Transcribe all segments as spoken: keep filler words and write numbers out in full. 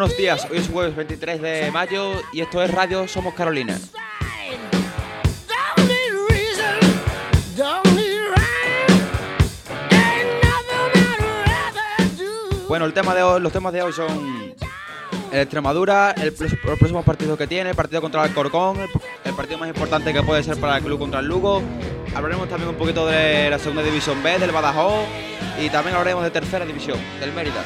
buenos días, hoy es jueves veintitrés de mayo y esto es Radio Somos Carolina. Bueno, el tema de hoy, los temas de hoy son el Extremadura, el, los próximos partidos que tiene, el partido contra el Alcorcón, el, el partido más importante que puede ser para el club contra el Lugo. Hablaremos también un poquito de la segunda división B, del Badajoz, y también hablaremos de tercera división, del Mérida.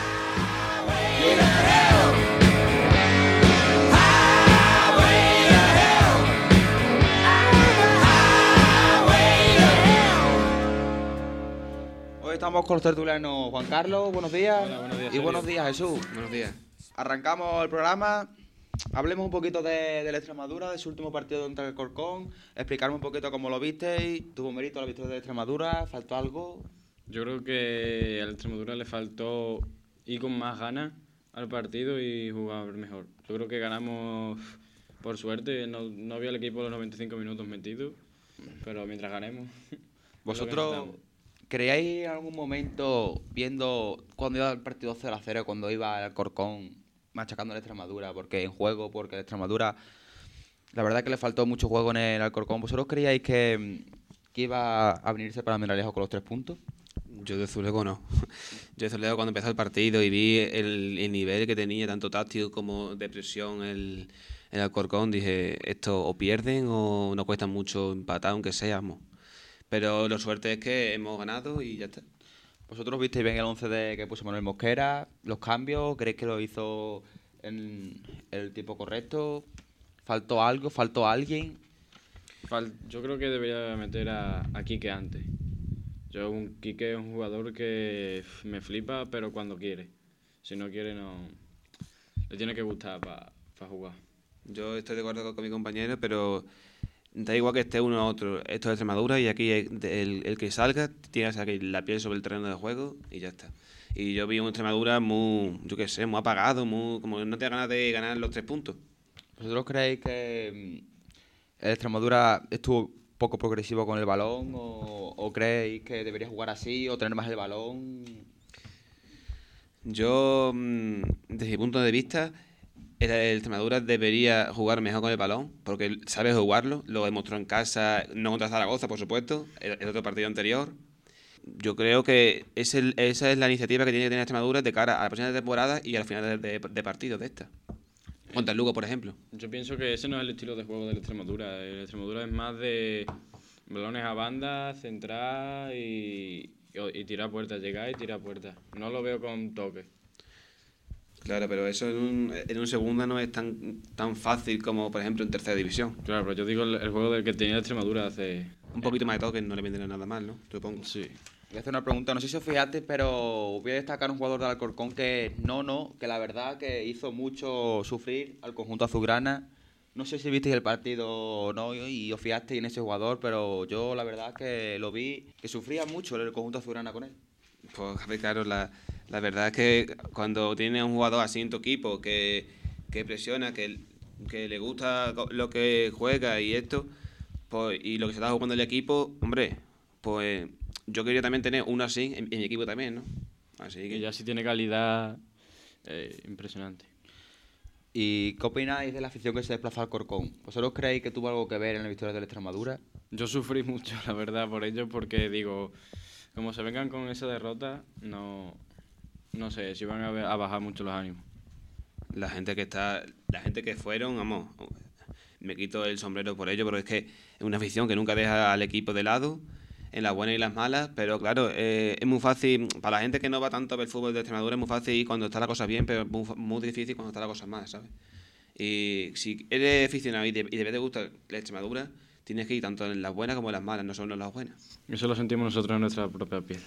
Hoy estamos con los tertulianos. Juan Carlos, buenos días. Hola, buenos días. Y Sergio. buenos días, Jesús. Buenos días. Arrancamos el programa. Hablemos un poquito de, de la Extremadura, de su último partido contra el Alcorcón. Explicarme un poquito cómo lo visteis. ¿Tuvo mérito la victoria de Extremadura? ¿Faltó algo? Yo creo que a la Extremadura le faltó ir con más ganas al partido y jugar mejor. Yo creo que ganamos por suerte. No, no vi al equipo los noventa y cinco minutos metidos, pero mientras ganemos... ¿Vosotros creíais en algún momento, viendo cuando iba el partido cero a cero, cuando iba al Alcorcón machacando a la Extremadura, porque en juego, porque la Extremadura, la verdad que le faltó mucho juego en el Alcorcón, ¿vosotros creíais que, que iba a venirse para Almendralejo con los tres puntos? Yo de Zulejo no. Yo de Zulejo cuando empezó el partido y vi el, el nivel que tenía, tanto táctico como de presión, el, el Alcorcón, dije, esto o pierden o no cuesta mucho empatar, aunque seamos. Pero lo suerte es que hemos ganado y ya está. ¿Vosotros visteis bien el once de que puso Manuel Mosquera? ¿Los cambios? ¿Creéis que lo hizo en el tiempo correcto? ¿Faltó algo? ¿Faltó alguien? Fal- Yo creo que debería meter a, a Quique antes. Yo, un Quique es un jugador que f, me flipa, pero cuando quiere. Si no quiere, no. Le tiene que gustar para pa jugar. Yo estoy de acuerdo con, con mi compañero, pero da igual que esté uno u otro. Esto es Extremadura y aquí el, el, el que salga tiene que sacar la piel sobre el terreno de juego y ya está. Y yo vi un Extremadura muy, yo qué sé, muy apagado, muy como que no te ganas de ganar los tres puntos. ¿Vosotros creéis que mm, el Extremadura estuvo poco progresivo con el balón o, o creéis que debería jugar así o tener más el balón? Yo, mm, desde mi punto de vista, el, el Extremadura debería jugar mejor con el balón, porque él sabe jugarlo, lo demostró en casa, no contra Zaragoza, por supuesto, el, el otro partido anterior. Yo creo que es el, esa es la iniciativa que tiene que tener Extremadura de cara a la próxima temporada y al final de, de, de partidos de esta. Contra el Lugo, por ejemplo. Yo pienso que ese no es el estilo de juego de la Extremadura. El Extremadura es más de balones a banda, centrar y, y, y tirar puertas, llegar y tirar puertas. No lo veo con toque. Claro, pero eso en un, en un segunda no es tan, tan fácil como, por ejemplo, en tercera división. Claro, pero yo digo el, el juego del que tenía la Extremadura hace... Un poquito más de toque no le vendrá nada mal, ¿no? Supongo. Sí. Voy a hacer una pregunta, no sé si os fijaste, pero voy a destacar un jugador del Alcorcón que no, no, que la verdad que hizo mucho sufrir al conjunto azulgrana. No sé si visteis el partido o no y os fijasteis en ese jugador, pero yo la verdad que lo vi, que sufría mucho el conjunto azulgrana con él. Pues, a ver, claro, la, la verdad es que cuando tienes un jugador así en tu equipo que, que presiona, que, que le gusta lo que juega y esto, pues y lo que se está jugando el equipo, hombre, pues yo quería también tener uno así en, en mi equipo también, ¿no? Así que Y ya sí tiene calidad eh, impresionante. ¿Y qué opináis de la afición que se desplazó al Alcorcón? ¿Vosotros creéis que tuvo algo que ver en la victoria de la Extremadura? Yo sufrí mucho, la verdad, por ello, porque digo, como se vengan con esa derrota, no, no sé, si van a, a bajar mucho los ánimos. la gente que está, la gente que fueron, vamos, me quito el sombrero por ello, pero es que es una afición que nunca deja al equipo de lado, en las buenas y las malas, pero claro, eh, es muy fácil, para la gente que no va tanto a ver fútbol de Extremadura, es muy fácil ir cuando está la cosa bien, pero es muy, muy difícil cuando está la cosa mal, ¿sabes? Y si eres aficionado y, te, y debes de gustar la Extremadura, tienes que ir tanto en las buenas como en las malas, no solo en las buenas. Eso lo sentimos nosotros en nuestra propia piel.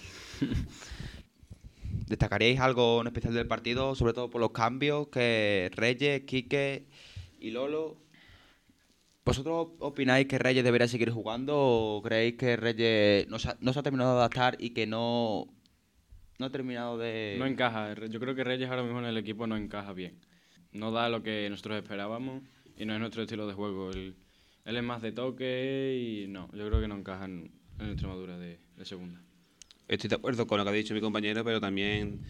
¿Destacaríais algo en especial del partido, sobre todo por los cambios que Reyes, Quique y Lolo? ¿Vosotros opináis que Reyes debería seguir jugando o creéis que Reyes no se ha, no se ha terminado de adaptar y que no, no ha terminado de...? No encaja, yo creo que Reyes ahora mismo en el equipo no encaja bien. No da lo que nosotros esperábamos y no es nuestro estilo de juego. Él, él es más de toque y no, yo creo que no encaja en, en Extremadura de, de segunda. Estoy de acuerdo con lo que ha dicho mi compañero, pero también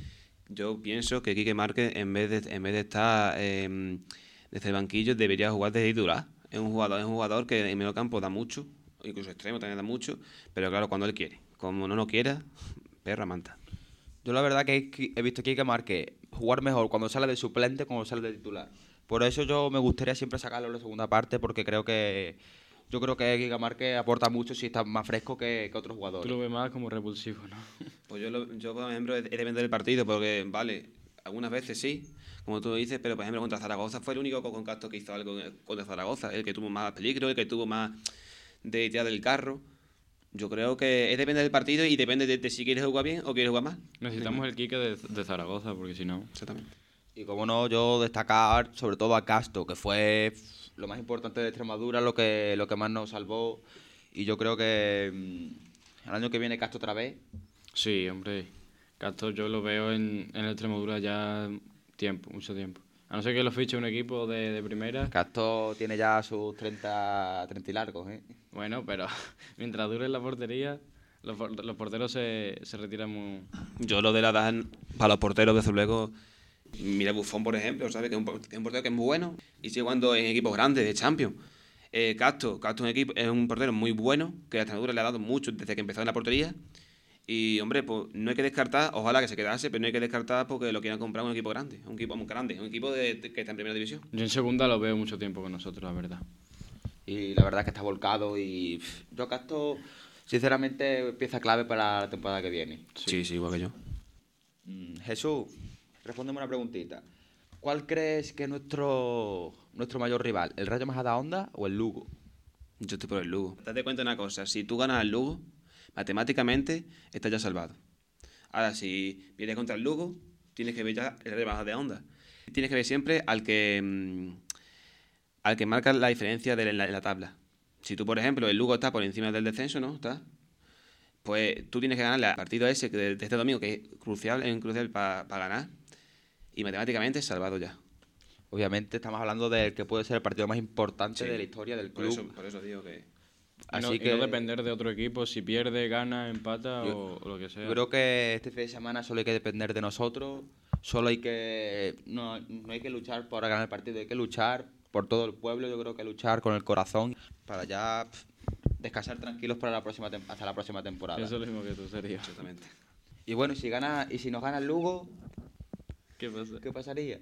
Yo pienso que Quique Márquez, en vez de, en vez de estar eh, desde el banquillo, debería jugar desde titular. Es un jugador, es un jugador que en medio campo da mucho, incluso extremo también da mucho, pero claro, cuando él quiere. Como no lo quiera, perra manta. Yo la verdad que he visto a Quique Márquez jugar mejor cuando sale de suplente que cuando sale de titular. Por eso yo me gustaría siempre sacarlo en la segunda parte, porque creo que yo creo que Quique Márquez aporta mucho si está más fresco que, que otros Tú jugadores. lo ves más como repulsivo, ¿no? Pues yo, lo- yo por ejemplo, he de depender del partido, porque, vale, algunas veces sí, como tú dices, pero por ejemplo contra Zaragoza fue el único contacto que hizo algo contra Zaragoza, el que tuvo más peligro, el que tuvo más de tirar del carro. Yo creo que es depende del partido y depende de, de si quieres jugar bien o quieres jugar mal. Necesitamos el Quique de, de Zaragoza, porque si no... Exactamente. Y como no, yo destacar sobre todo a Castro, que fue pff, lo más importante de Extremadura, lo que, lo que más nos salvó. Y yo creo que mm, el año que viene Castro otra vez. Sí, hombre. Castro yo lo veo en, en el Extremadura ya tiempo, mucho tiempo. A no ser que lo fiche un equipo de, de primera. Castro tiene ya sus treinta, treinta y largos, ¿eh? Bueno, pero mientras dure la portería, los, por- los porteros se, se retiran muy... Yo lo de la edad para los porteros, desde luego, mira Buffon, por ejemplo, ¿sabes? Que es un, por- que es un portero que es muy bueno y sigue jugando en equipos grandes de Champions. Eh, Castro, Castro es un, equipo, es un portero muy bueno, que a Extremadura le ha dado mucho desde que empezó en la portería. Y, hombre, pues no hay que descartar, ojalá que se quedase, pero no hay que descartar porque lo quieran comprar un equipo grande, un equipo muy grande, un equipo de, de- que está en primera división. Yo en segunda lo veo mucho tiempo con nosotros, la verdad. Y la verdad es que está volcado y pff, yo Castro, sinceramente, pieza clave para la temporada que viene. Sí, sí, igual que yo. Mm, Jesús, respóndeme una preguntita. ¿Cuál crees que es nuestro, nuestro mayor rival? ¿El Rayo Majadahonda o el Lugo? Yo estoy por el Lugo. Date cuenta de una cosa, si tú ganas al Lugo, matemáticamente estás ya salvado. Ahora, si vienes contra el Lugo, tienes que ver ya el rebaja de onda. Tienes que ver siempre al que mm, al que marca la diferencia de la, en la tabla. Si tú, por ejemplo, el Lugo está por encima del descenso, ¿no? ¿Está? Pues tú tienes que ganarle al partido ese que de, de este domingo, que es crucial, es crucial para ganar, y matemáticamente salvado ya. Obviamente estamos hablando del que puede ser el partido más importante Sí. de la historia del Por club. eso, por eso digo que... Y no, Así y que no depender de otro equipo, si pierde, gana, empata Yo- o, o lo que sea. yo creo que este fin de semana solo hay que depender de nosotros, solo hay que no, no hay que luchar por ganar el partido, hay que luchar por todo el pueblo, yo creo que luchar con el corazón para ya pf, descansar tranquilos para la próxima tem- hasta la próxima temporada. Eso es lo mismo que tú, sería. Exactamente. Y bueno, y si gana y si nos gana el Lugo, ¿Qué pasa? ¿qué pasaría?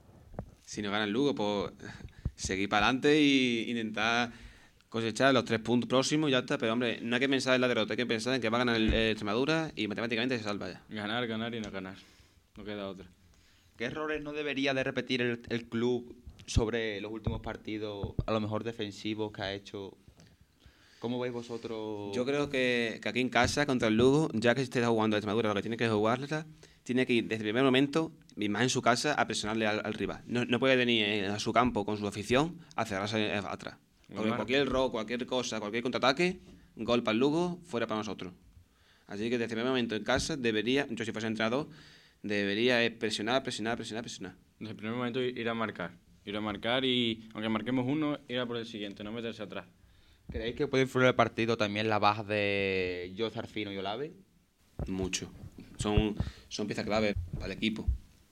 Si no gana el Lugo, pues seguir para adelante y intentar cosechar los tres puntos próximos y ya está. Pero, hombre, no hay que pensar en la derrota, hay que pensar en que va a ganar el, el Extremadura y matemáticamente se salva ya. Ganar, ganar y no ganar. No queda otra. ¿Qué errores no debería de repetir el, el club sobre los últimos partidos, a lo mejor defensivos que ha hecho? ¿Cómo veis vosotros? Yo creo que, que aquí en casa, contra el Lugo, ya que se está jugando el Extremadura, lo que tiene que jugarla, tiene que ir desde el primer momento, y más en su casa, a presionarle al, al rival. No, no puede venir eh, a su campo con su afición a cerrarse eh, atrás. Porque Bueno. cualquier error, cualquier cosa, cualquier contraataque, gol para el Lugo, fuera para nosotros. Así que desde el primer momento en casa debería, yo si fuese entrenador, debería eh, presionar, presionar, presionar, presionar. Desde el primer momento ir a marcar. Ir a marcar y, aunque marquemos uno, ir a por el siguiente, no meterse atrás. ¿Creéis que puede influir en el partido también la baja de Joe Zarfino y Olave? Mucho. Son, son piezas clave para el equipo.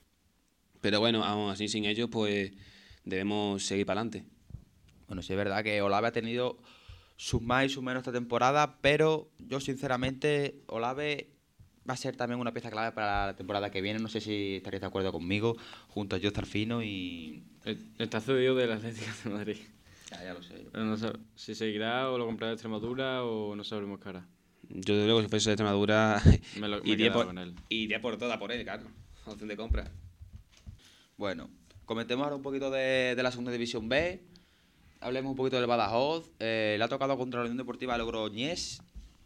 Pero bueno, aún así sin ellos, pues debemos seguir para adelante. Bueno, sí es verdad que Olave ha tenido sus más y sus menos esta temporada, pero yo sinceramente Olave va a ser también una pieza clave para la temporada que viene. No sé si estaréis de acuerdo conmigo, junto a Joe Zarfino y... Eh, Está cedido del Atlético de Madrid. Ya, ya lo sé. Pero no sab- si seguirá o lo comprará de Extremadura o no sabremos qué hará. Yo desde luego si fuese de Extremadura Me lo- me iría, quedaba por, con él. iría por toda por él, claro. Opción de compra. Bueno, comentemos ahora un poquito de, de la segunda división B. Hablemos un poquito del Badajoz. Eh, le ha tocado contra la Unión Deportiva Logroñés.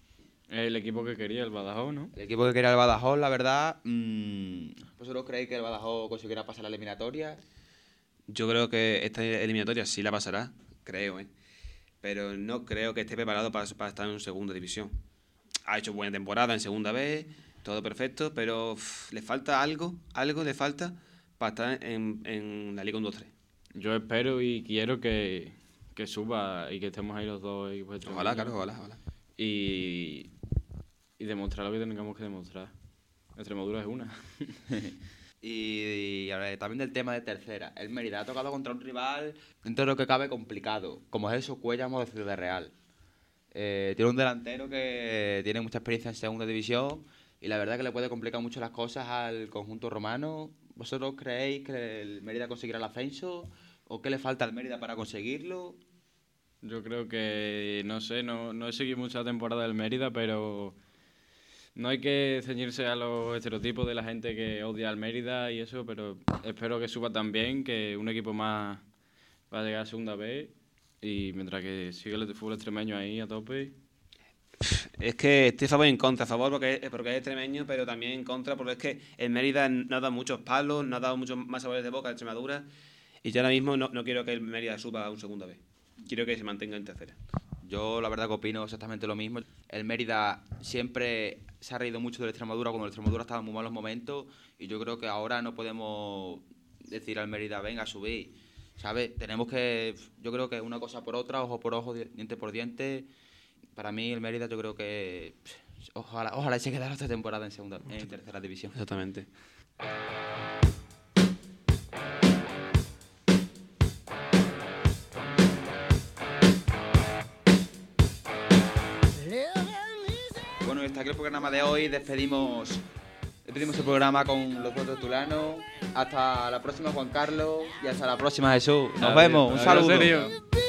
El equipo que quería, el Badajoz, ¿no? El equipo que quería el Badajoz, la verdad. Mmm, ¿Vosotros creéis que el Badajoz conseguirá pasar la eliminatoria? Yo creo que esta eliminatoria sí la pasará, creo, ¿eh? Pero no creo que esté preparado para, para estar en segunda división. Ha hecho buena temporada en segunda B, todo perfecto, pero uf, le falta algo, algo le falta para estar en, en la Liga uno dos tres. Yo espero y quiero que, que suba y que estemos ahí los dos equipos de Ojalá, Extremadura. claro, ojalá, ojalá. Y, y demostrar lo que tengamos que demostrar. Extremadura es una. Y, y ahora, también del tema de tercera. El Mérida ha tocado contra un rival dentro de lo que cabe complicado, como es el Socuellamos de Ciudad Real. Eh, tiene un delantero que tiene mucha experiencia en segunda división y la verdad que le puede complicar mucho las cosas al conjunto romano. ¿Vosotros creéis que el Mérida conseguirá el ascenso o qué le falta al Mérida para conseguirlo? Yo creo que, no sé, no, no he seguido mucho la temporada del Mérida, pero no hay que ceñirse a los estereotipos de la gente que odia al Mérida y eso, pero espero que suba también, que un equipo más va a llegar a segunda vez y mientras que siga el fútbol extremeño ahí a tope. Es que estoy a favor y en contra. A favor porque, porque es extremeño, pero también en contra porque es que el Mérida no ha dado muchos palos, no ha dado muchos más sabores de boca a Extremadura y yo ahora mismo no, no quiero que el Mérida suba a un segunda vez. Quiero que se mantenga en tercera. Yo la verdad que opino exactamente lo mismo. El Mérida siempre se ha reído mucho del Extremadura cuando el Extremadura estaba en muy malos momentos y yo creo que ahora no podemos decir al Mérida venga a subir, ¿sabes? Tenemos que, yo creo que una cosa por otra, ojo por ojo, diente por diente. Para mí el Mérida yo creo que ojalá, ojalá se quedara esta temporada en segunda, en tercera división. Exactamente. Bueno, y hasta aquí el programa de hoy. Despedimos, despedimos el programa con los dos tertulianos. Hasta la próxima, Juan Carlos. Y hasta la próxima, Jesús. Nos Adiós, vemos. Un adiós, saludo. serio.